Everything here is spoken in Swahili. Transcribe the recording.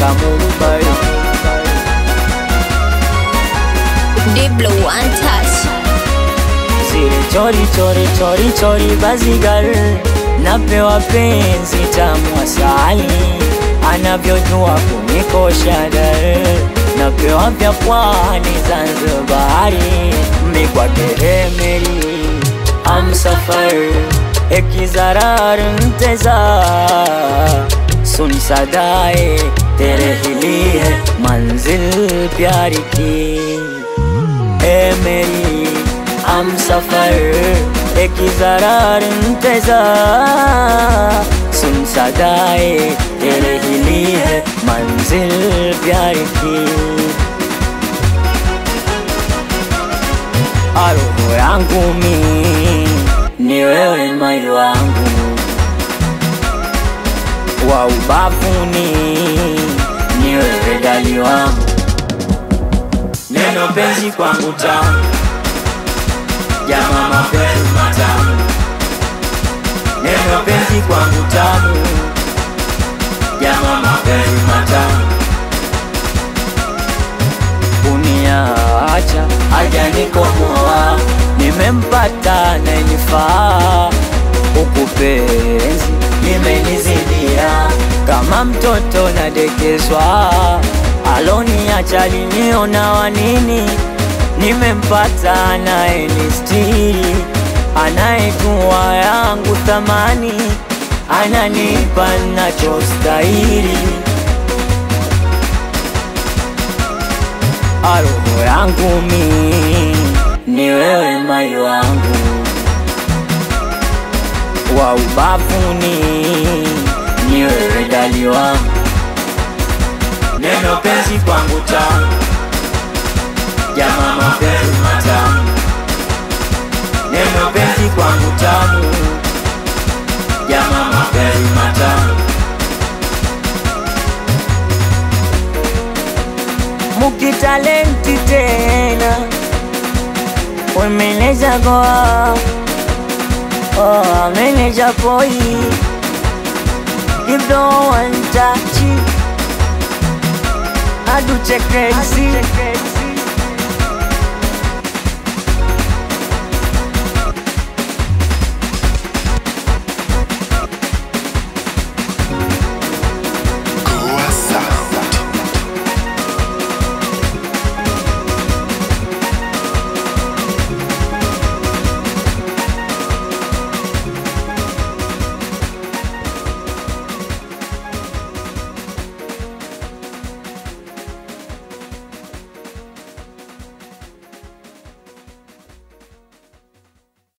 Mumbai. Deep Blue One Touch. Zile chori chori chori chori bazigar, napewa penzi tamu asali, anavyojua kunikosha dar, napewa vya pwani Zanzibari, mikwake meri Humsafar एक ज़रार इंतज़ार सुन सदाए तेरे ही लिए है मंजिल प्यार की ए मेरी हमसफर एक ज़रार इंतज़ार सुन सदाए तेरे ही लिए है मंजिल प्यार की roho yangu mimi ni wewe moyo wangu wa ubavuni ni wewe dali wangu neno penzi kwangu tamu jamaa mapenzi matamu neno penzi kwangu tamu jamaa mapenzi matamu uniacha hajanikomoa nimempata ananifaa huku penzi limenizidia kama mtoto nadekezwa aloniacha aliniona wanini nimempata anayenistiri anayejua yangu thamani ananipa nachostahili roho yangu mimi ni wewe moyo wangu wa ubavuni ni wewe dali wangu neno penzi kwangu tamu jamaa mapenzi matamu neno penzi kwangu tamu jamaa mapenzi matamu mukitalenti tena we manager goa manager boy give no one touch I do check crazy